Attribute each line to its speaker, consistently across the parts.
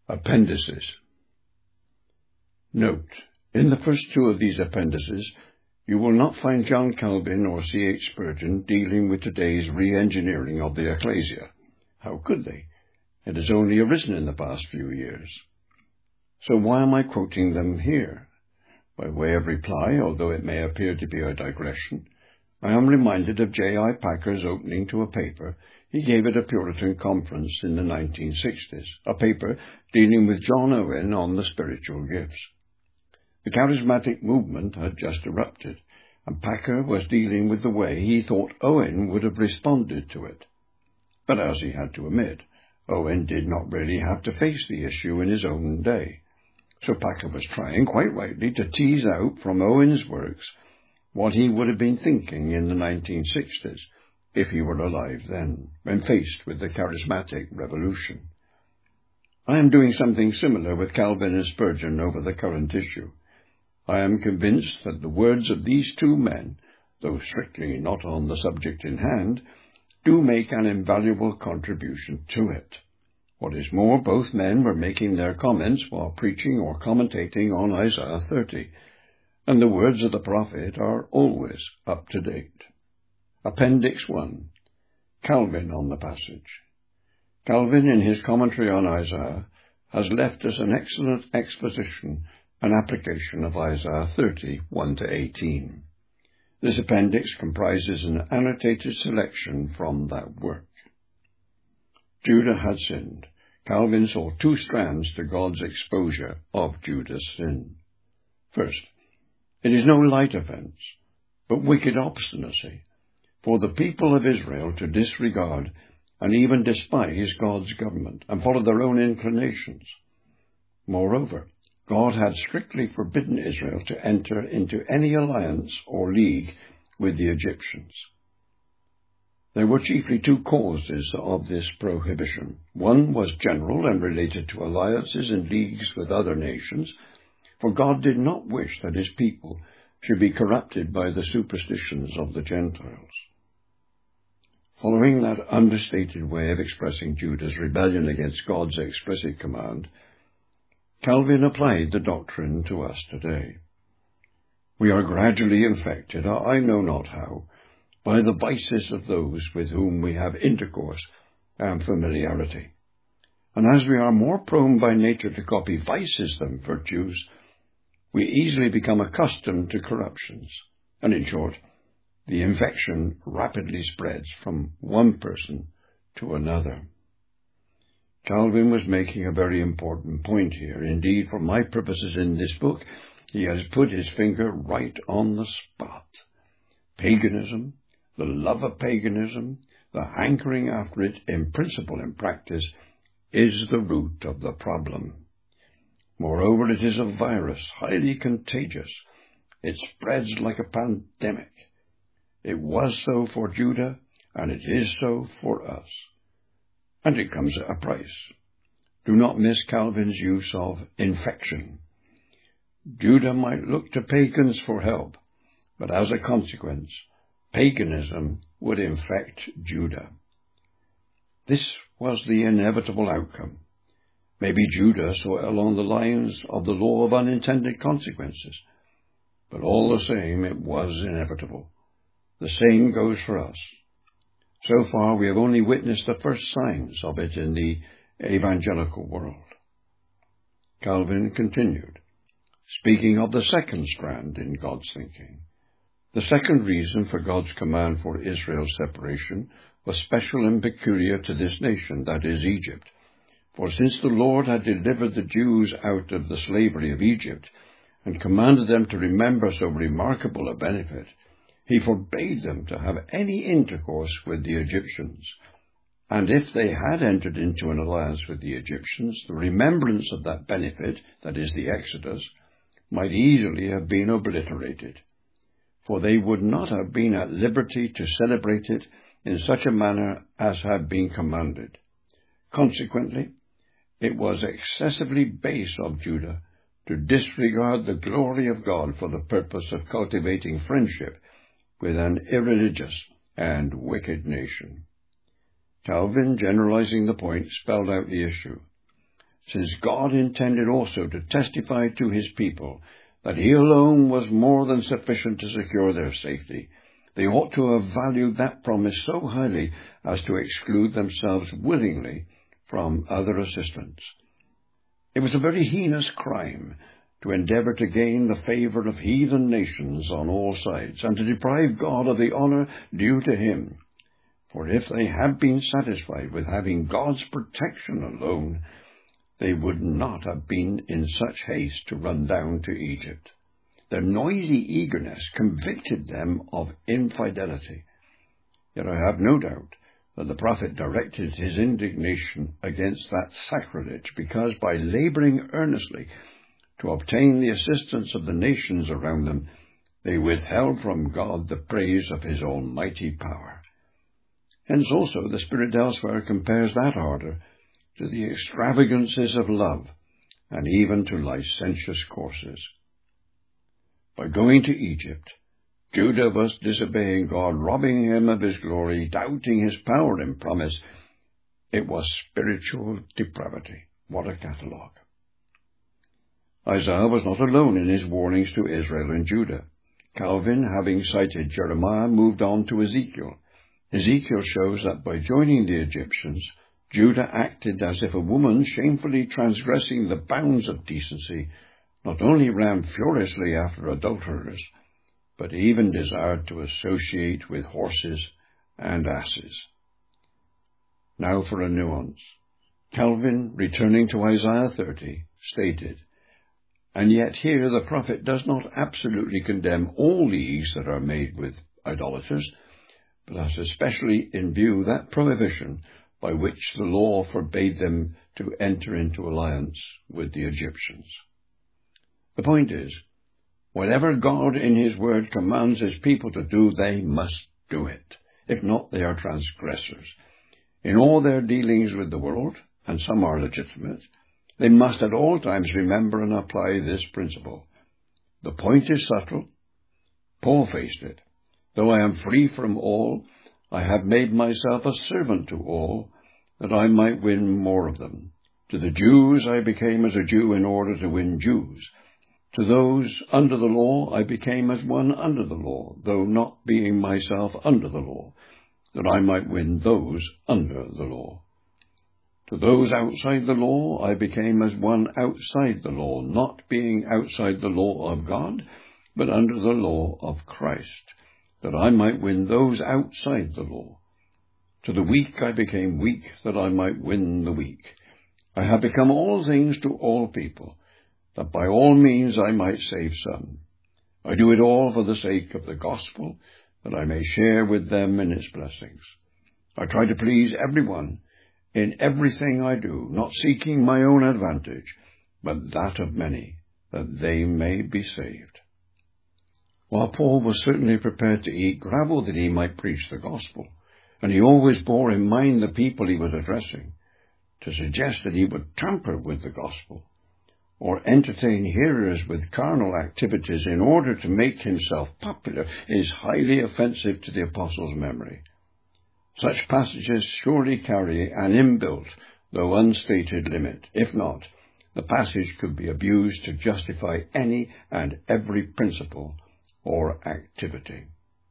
Speaker 1: Appendices. Note: in the first two of these appendices, you will not find John Calvin or C.H. Spurgeon dealing with today's re-engineering of the ecclesia. How could they? It has only arisen in the past few years. So why am I quoting them here? By way of reply, although it may appear to be a digression, I am reminded of J.I. Packer's opening to a paper he gave at a Puritan conference in the 1960s, a paper dealing with John Owen on the spiritual gifts. The charismatic movement had just erupted, and Packer was dealing with the way he thought Owen would have responded to it. But as he had to admit, Owen did not really have to face the issue in his own day. So Packer was trying, quite rightly, to tease out from Owen's works what he would have been thinking in the 1960s, if he were alive then, when faced with the charismatic revolution. I am doing something similar with Calvin and Spurgeon over the current issue. I am convinced that the words of these two men, though strictly not on the subject in hand, do make an invaluable contribution to it. What is more, both men were making their comments while preaching or commentating on Isaiah 30, and the words of the prophet are always up to date. Appendix 1. Calvin on the passage. Calvin, in his commentary on Isaiah, has left us an excellent exposition and application of Isaiah 30, 1-18. This appendix comprises an annotated selection from that work. Judah had sinned. Calvin saw two strands to God's exposure of Judah's sin. First, it is no light offense, but wicked obstinacy, for the people of Israel to disregard and even despise God's government and follow their own inclinations. Moreover, God had strictly forbidden Israel to enter into any alliance or league with the Egyptians. There were chiefly two causes of this prohibition. One was general and related to alliances and leagues with other nations, for God did not wish that his people should be corrupted by the superstitions of the Gentiles. Following that understated way of expressing Judah's rebellion against God's explicit command, Calvin applied the doctrine to us today. We are gradually infected, I know not how, by the vices of those with whom we have intercourse and familiarity. And as we are more prone by nature to copy vices than virtues, we easily become accustomed to corruptions, and in short, the infection rapidly spreads from one person to another. Calvin was making a very important point here. Indeed, for my purposes in this book, he has put his finger right on the spot. Paganism, the love of paganism, the hankering after it in principle and practice, is the root of the problem. Moreover, it is a virus, highly contagious. It spreads like a pandemic. It was so for Judah, and it is so for us. And it comes at a price. Do not miss Calvin's use of infection. Judah might look to pagans for help, but as a consequence, paganism would infect Judah. This was the inevitable outcome. Maybe Judah saw it along the lines of the law of unintended consequences, but all the same it was inevitable. The same goes for us. So far we have only witnessed the first signs of it in the evangelical world. Calvin continued, speaking of the second strand in God's thinking. The second reason for God's command for Israel's separation was special and peculiar to this nation, that is, Egypt. For since the Lord had delivered the Jews out of the slavery of Egypt and commanded them to remember so remarkable a benefit, he forbade them to have any intercourse with the Egyptians. And if they had entered into an alliance with the Egyptians, the remembrance of that benefit, that is, the Exodus, might easily have been obliterated, for they would not have been at liberty to celebrate it in such a manner as had been commanded. Consequently, it was excessively base of Judah to disregard the glory of God for the purpose of cultivating friendship with an irreligious and wicked nation. Calvin, generalizing the point, spelled out the issue. since God intended also to testify to his people that he alone was more than sufficient to secure their safety. They ought to have valued that promise so highly as to exclude themselves willingly from other assistance. It was a very heinous crime to endeavour to gain the favour of heathen nations on all sides, and to deprive God of the honour due to him. For if they had been satisfied with having God's protection alone, they would not have been in such haste to run down to Egypt. Their noisy eagerness convicted them of infidelity. Yet I have no doubt that the prophet directed his indignation against that sacrilege, because by labouring earnestly to obtain the assistance of the nations around them, they withheld from God the praise of his almighty power. Hence also the Spirit elsewhere compares that ardour to the extravagances of love, and even to licentious courses. By going to Egypt, Judah was disobeying God, robbing him of his glory, doubting his power and promise. It was spiritual depravity. What a catalogue! Isaiah was not alone in his warnings to Israel and Judah. Calvin, having cited Jeremiah, moved on to Ezekiel. Ezekiel shows that by joining the Egyptians, Judah acted as if a woman shamefully transgressing the bounds of decency not only ran furiously after adulterers, but even desired to associate with horses and asses. Now for a nuance. Calvin, returning to Isaiah 30, stated, "And yet here the prophet does not absolutely condemn all leagues that are made with idolaters, but has especially in view that prohibition by which the law forbade them to enter into alliance with the Egyptians." The point is, whatever God in his word commands his people to do, they must do it. If not, they are transgressors. In all their dealings with the world, and some are legitimate, they must at all times remember and apply this principle. The point is subtle. Paul faced it. Though I am free from all, I have made myself a servant to all, that I might win more of them. To the Jews I became as a Jew in order to win Jews. To those under the law I became as one under the law, though not being myself under the law, that I might win those under the law. To those outside the law I became as one outside the law, not being outside the law of God, but under the law of Christ, that I might win those outside the law. To the weak I became weak, that I might win the weak. I have become all things to all people, that by all means I might save some. I do it all for the sake of the gospel, that I may share with them in its blessings. I try to please everyone in everything I do, not seeking my own advantage, but that of many, that they may be saved. While Paul was certainly prepared to eat gravel that he might preach the gospel, and he always bore in mind the people he was addressing, to suggest that he would tamper with the gospel, or entertain hearers with carnal activities in order to make himself popular, is highly offensive to the apostle's memory. Such passages surely carry an inbuilt, though unstated, limit. If not, the passage could be abused to justify any and every principle or activity.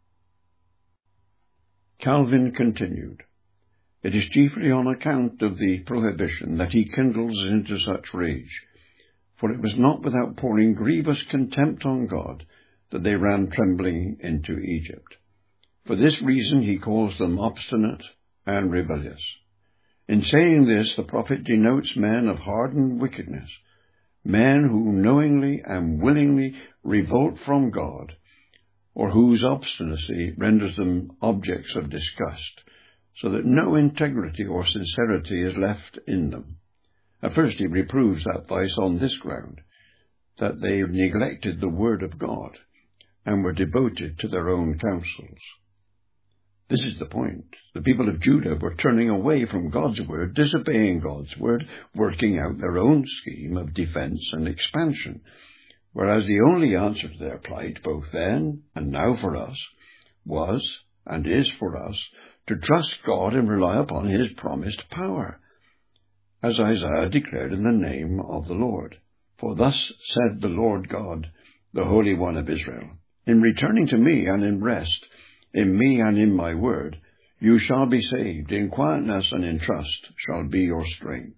Speaker 1: Calvin continued, "It is chiefly on account of the prohibition that he kindles into such rage. For it was not without pouring grievous contempt on God that they ran trembling into Egypt. For this reason he calls them obstinate and rebellious. In saying this, the prophet denotes men of hardened wickedness, men who knowingly and willingly revolt from God, or whose obstinacy renders them objects of disgust, so that no integrity or sincerity is left in them. At first he reproves that vice on this ground, that they neglected the word of God, and were devoted to their own counsels. This is the point. The people of Judah were turning away from God's word, disobeying God's word, working out their own scheme of defense and expansion, whereas the only answer to their plight, both then and now for us, was, and is for us, to trust God and rely upon his promised power. as Isaiah declared in the name of the Lord. For thus said the Lord God, the Holy One of Israel, in returning to me and in rest, in me and in my word, you shall be saved. In quietness and in trust shall be your strength.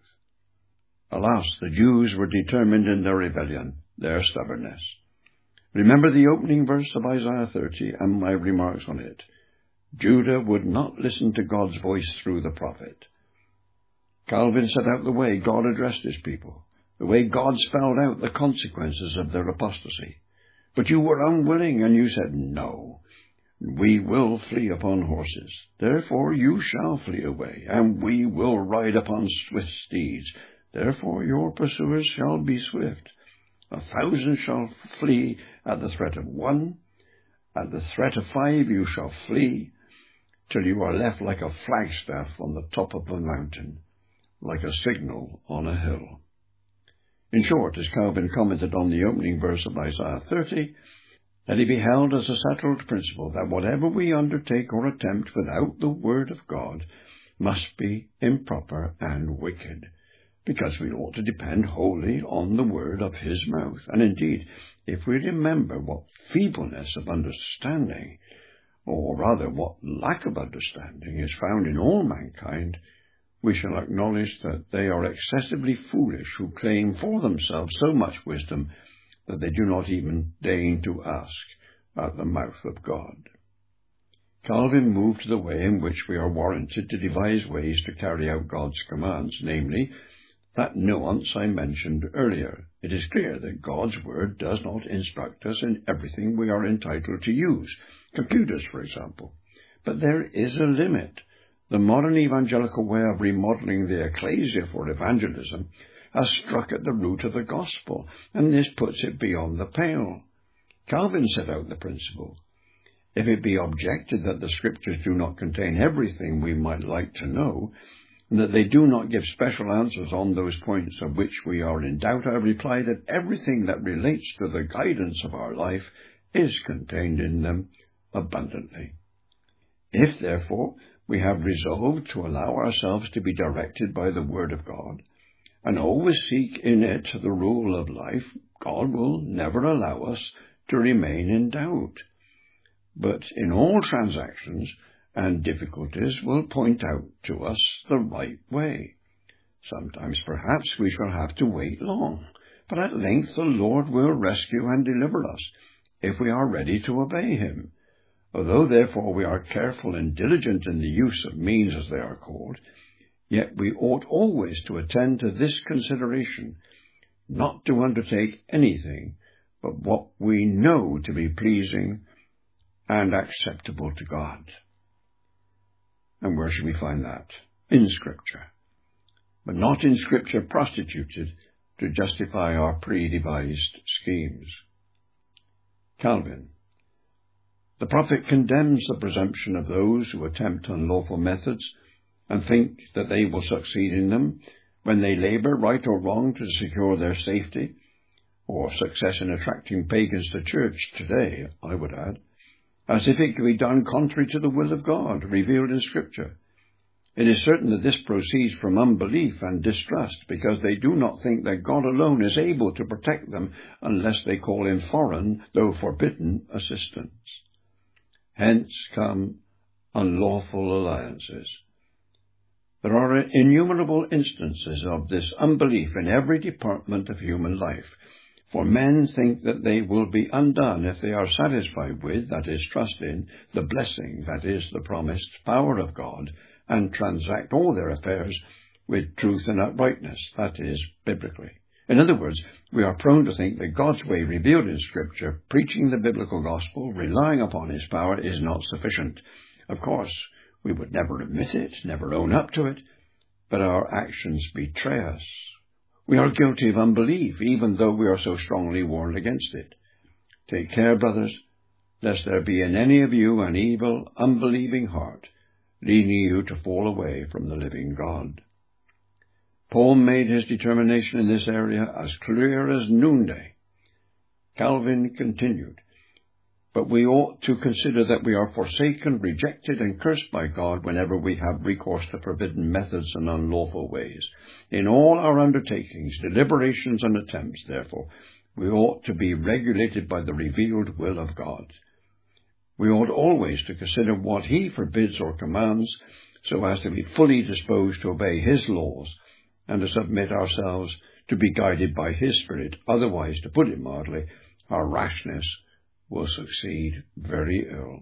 Speaker 1: Alas, the Jews were determined in their rebellion, their stubbornness. Remember the opening verse of Isaiah 30 and my remarks on it. Judah would not listen to God's voice through the prophet. Calvin set out the way God addressed his people, the way God spelled out the consequences of their apostasy. But you were unwilling, and you said, No, we will flee upon horses. Therefore you shall flee away, and we will ride upon swift steeds. Therefore your pursuers shall be swift. 1,000 shall flee at the threat of one. At the threat of 5 you shall flee, till you are left like a flagstaff on the top of a mountain, like a signal on a hill. In short, as Calvin commented on the opening verse of Isaiah 30, let it be held as a settled principle that whatever we undertake or attempt without the word of God must be improper and wicked, because we ought to depend wholly on the word of his mouth. And indeed, if we remember what feebleness of understanding, or rather what lack of understanding, is found in all mankind, we shall acknowledge that they are excessively foolish who claim for themselves so much wisdom that they do not even deign to ask at the mouth of God. Calvin moved to the way in which we are warranted to devise ways to carry out God's commands, namely, that nuance I mentioned earlier. It is clear that God's word does not instruct us in everything we are entitled to use, computers, for example. But there is a limit. The modern evangelical way of remodeling the ecclesia for evangelism has struck at the root of the gospel, and this puts it beyond the pale. Calvin set out the principle. If it be objected that the Scriptures do not contain everything we might like to know, and that they do not give special answers on those points of which we are in doubt, I reply that everything that relates to the guidance of our life is contained in them abundantly. If, therefore, we have resolved to allow ourselves to be directed by the Word of God, and always seek in it the rule of life, God will never allow us to remain in doubt, but in all transactions and difficulties will point out to us the right way. Sometimes perhaps we shall have to wait long, but at length the Lord will rescue and deliver us, if we are ready to obey him. Although therefore we are careful and diligent in the use of means as they are called, yet we ought always to attend to this consideration, not to undertake anything but what we know to be pleasing and acceptable to God. And where should we find that? In Scripture, but not in Scripture prostituted to justify our pre-devised schemes. Calvin. The prophet condemns the presumption of those who attempt unlawful methods and think that they will succeed in them when they labor, right or wrong, to secure their safety, or success in attracting pagans to church today, I would add, as if it could be done contrary to the will of God revealed in Scripture. It is certain that this proceeds from unbelief and distrust, because they do not think that God alone is able to protect them unless they call in foreign, though forbidden, assistance. Hence come unlawful alliances. There are innumerable instances of this unbelief in every department of human life, for men think that they will be undone if they are satisfied with, that is, trust in, the blessing, that is, the promised power of God, and transact all their affairs with truth and uprightness, that is, biblically. In other words, we are prone to think that God's way revealed in Scripture, preaching the biblical gospel, relying upon his power, is not sufficient. Of course, we would never admit it, never own up to it, but our actions betray us. We are guilty of unbelief, even though we are so strongly warned against it. Take care, brothers, lest there be in any of you an evil, unbelieving heart, leading you to fall away from the living God. Paul made his determination in this area as clear as noonday. Calvin continued, But we ought to consider that we are forsaken, rejected, and cursed by God whenever we have recourse to forbidden methods and unlawful ways. In all our undertakings, deliberations, and attempts, therefore, we ought to be regulated by the revealed will of God. We ought always to consider what He forbids or commands, so as to be fully disposed to obey His laws, and to submit ourselves to be guided by His Spirit. Otherwise, to put it mildly, our rashness will succeed very ill.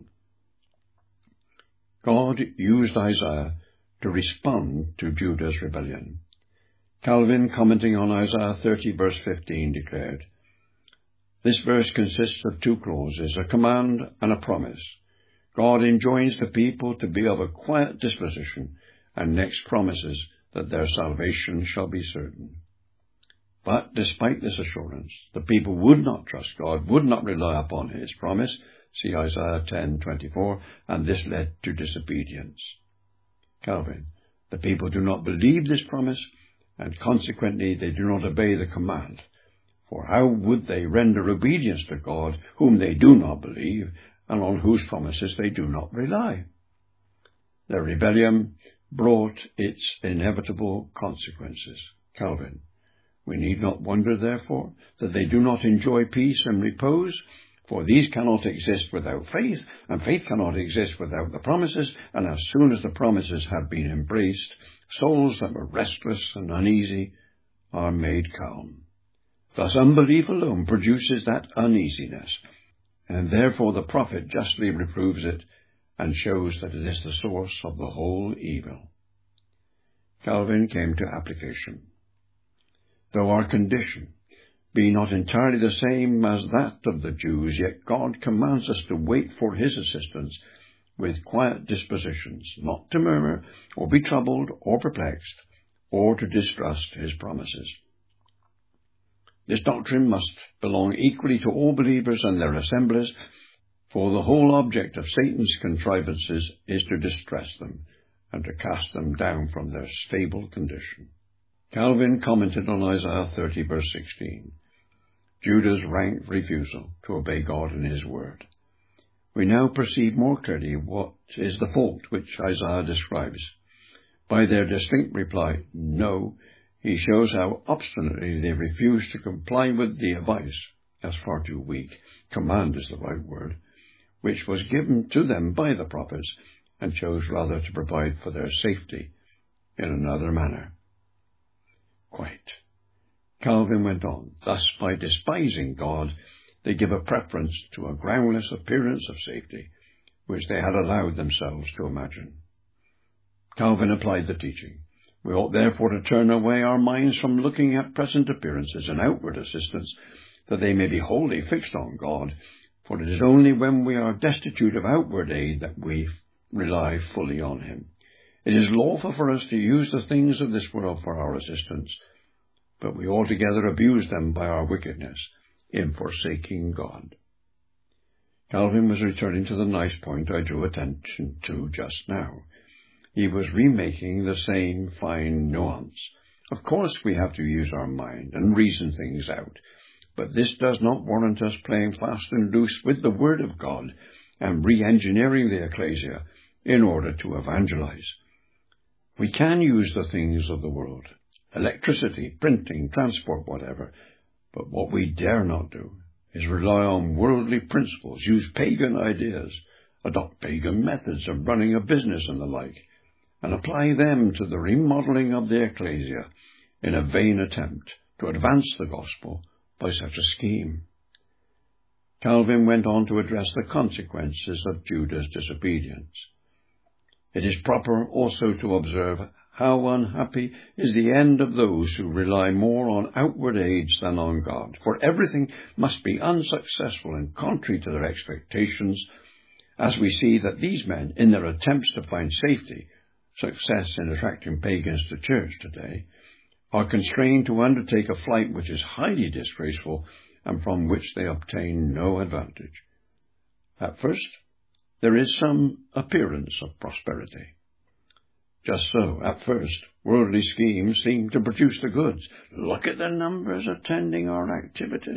Speaker 1: God used Isaiah to respond to Judah's rebellion. Calvin, commenting on Isaiah 30, verse 15, declared, "This verse consists of two clauses, a command and a promise. God enjoins the people to be of a quiet disposition, and next promises that their salvation shall be certain." But despite this assurance, the people would not trust God, would not rely upon His promise. See Isaiah 10:24, and this led to disobedience. Calvin, the people do not believe this promise, and consequently they do not obey the command. For how would they render obedience to God, whom they do not believe, and on whose promises they do not rely? Their rebellion brought its inevitable consequences. Calvin, we need not wonder, therefore, that they do not enjoy peace and repose, for these cannot exist without faith, and faith cannot exist without the promises, and as soon as the promises have been embraced, souls that were restless and uneasy are made calm. Thus unbelief alone produces that uneasiness, and therefore the prophet justly reproves it, and shows that it is the source of the whole evil. Calvin came to application. Though our condition be not entirely the same as that of the Jews, yet God commands us to wait for His assistance with quiet dispositions, not to murmur, or be troubled, or perplexed, or to distrust His promises. This doctrine must belong equally to all believers and their assemblies, for the whole object of Satan's contrivances is to distress them, and to cast them down from their stable condition. Calvin commented on Isaiah 30, verse 16, Judah's rank refusal to obey God and His word. We now perceive more clearly what is the fault which Isaiah describes. By their distinct reply, no, he shows how obstinately they refuse to comply with the advice, as far too weak, command is the right word, which was given to them by the prophets, and chose rather to provide for their safety in another manner. Quite. Calvin went on, thus by despising God, they give a preference to a groundless appearance of safety, which they had allowed themselves to imagine. Calvin applied the teaching. We ought therefore to turn away our minds from looking at present appearances and outward assistance, that they may be wholly fixed on God, for it is only when we are destitute of outward aid that we rely fully on Him. It is lawful for us to use the things of this world for our assistance, but we altogether abuse them by our wickedness in forsaking God. Calvin was returning to the nice point I drew attention to just now. He was remaking the same fine nuance. Of course we have to use our mind and reason things out, but this does not warrant us playing fast and loose with the Word of God and re-engineering the ecclesia in order to evangelize. We can use the things of the world, electricity, printing, transport, whatever, but what we dare not do is rely on worldly principles, use pagan ideas, adopt pagan methods of running a business and the like, and apply them to the remodeling of the ecclesia in a vain attempt to advance the gospel by such a scheme. Calvin went on to address the consequences of Judah's disobedience. It is proper also to observe how unhappy is the end of those who rely more on outward aids than on God, for everything must be unsuccessful and contrary to their expectations, as we see that these men, in their attempts to find success in attracting pagans to church today, are constrained to undertake a flight which is highly disgraceful and from which they obtain no advantage. At first, there is some appearance of prosperity. Just so, at first, worldly schemes seem to produce the goods. Look at the numbers attending our activities.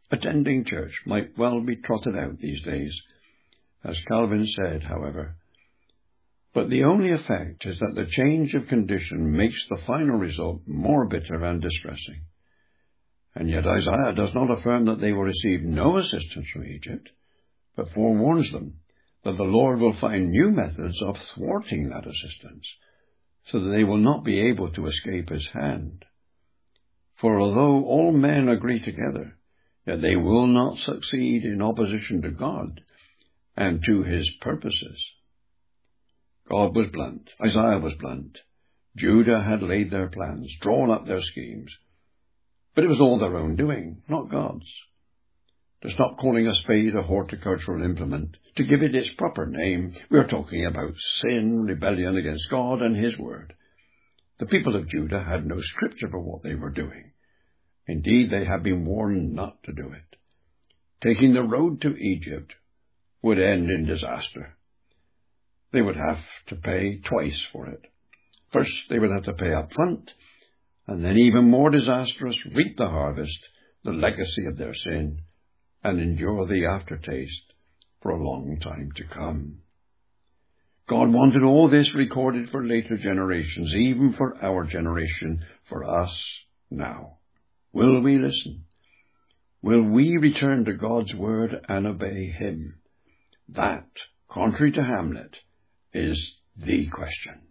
Speaker 1: Attending church might well be trotted out these days, as Calvin said, however. But the only effect is that the change of condition makes the final result more bitter and distressing. And yet Isaiah does not affirm that they will receive no assistance from Egypt, but forewarns them that the Lord will find new methods of thwarting that assistance, so that they will not be able to escape his hand. For although all men agree together, yet they will not succeed in opposition to God and to his purposes. God was blunt. Isaiah was blunt. Judah had laid their plans, drawn up their schemes. But it was all their own doing, not God's. To stop calling a spade a horticultural implement, to give it its proper name, we are talking about sin, rebellion against God and his word. The people of Judah had no scripture for what they were doing. Indeed, they had been warned not to do it. Taking the road to Egypt would end in disaster. They would have to pay twice for it. First, they would have to pay up front, and then even more disastrous, reap the harvest, the legacy of their sin, and endure the aftertaste for a long time to come. God wanted all this recorded for later generations, even for our generation, for us now. Will we listen? Will we return to God's word and obey him? That, contrary to Hamlet, is the question.